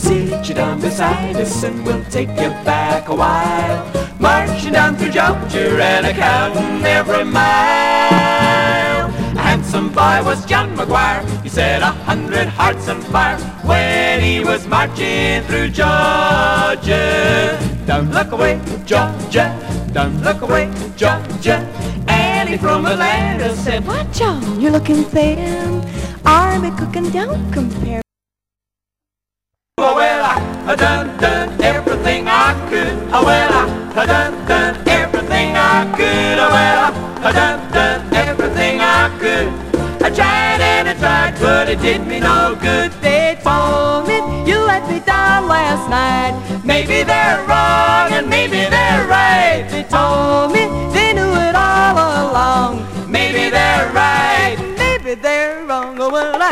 sit you down beside us and we'll take you back a while, marching down through Georgia and a-counting every mile. A handsome boy was John McGuire, he set 100 hearts on fire when he was marching through Georgia. Don't look away, Georgia, don't look away, Georgia. Annie from Atlanta said, "What, John, you're looking thin. Army cooking don't compare." oh well, I done everything I could. Oh well, I done everything I could. Oh well, I done everything I could. I tried and I tried, but it did me no good. They told me you let me down last night. Maybe they're wrong and maybe they're right. They told me they knew it all along. Maybe they're right. Maybe they're wrong. Oh well,